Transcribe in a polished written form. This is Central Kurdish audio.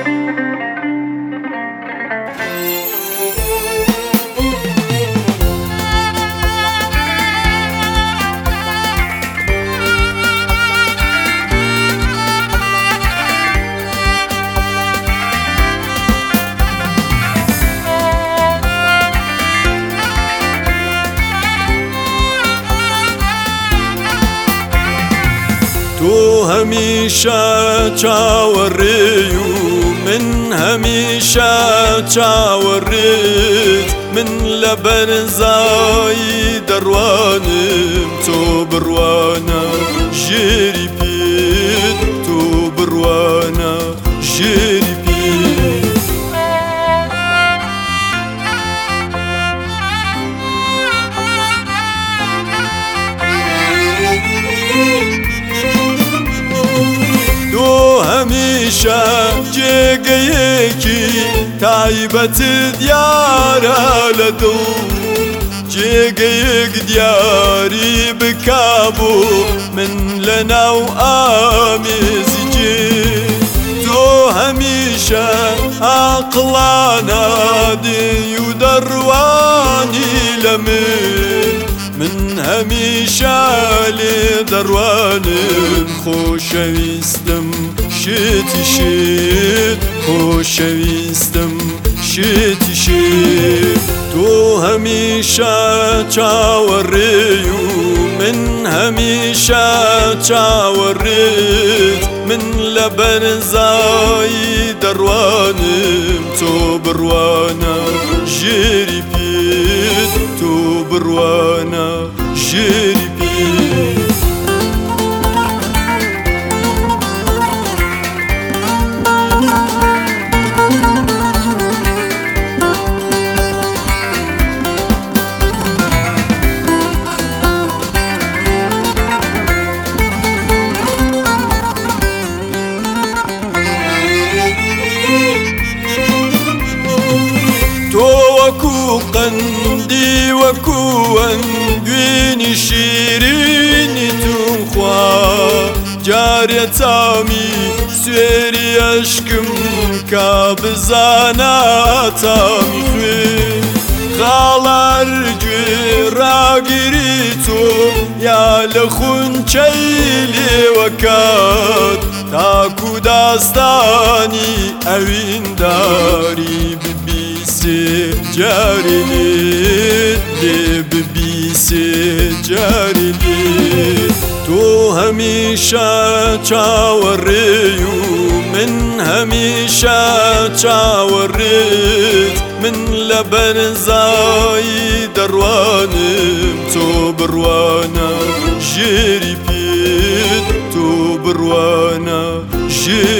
تو همیشه چاوەڕێی و من هەمیشە چاوەڕێت من لە بەرزایی دەڕوانم تۆ بڕوانە ژێری پێت تۆ بڕوانە ژێری پێت هەمیشە جێگەیەکی تایبەتت دیارە لە دڵ جێگەیەک دیاری بکابوو من لە ناو ئامێزی جێ تۆ هەمیشە عاقڵانە دێی و دەڕوانی لە من هەمیشە لێ دەڕوانم خۆشەویستم شێتی شێت خۆشەویستم شێتی شێت تۆ هەمیشە چاوەڕێی و من هەمیشە چاوەڕێت من لە بەرزایی دەڕوانم تۆ بڕوانە ژێری پێت تۆ بڕوانە ژێری پێت وەکو قەندی وەکو ئەنگوێنی شیرینی تونخوا جارێ تامی سوێری ئەشکم کا بزانە تامی خوێ خاڵار گوێ ڕاگیری تۆ یا لە خونچەی لێوەکات تاکو داستانی ئەوینداری جاری لێ ببیسێ جاری لێ تۆ هەمیشە چاوەڕێی و من هەمیشە چاوەڕێت من لە بەرزایی دەڕوانم تۆ بڕوانە ژێری پێت تۆ بڕوانە ژێری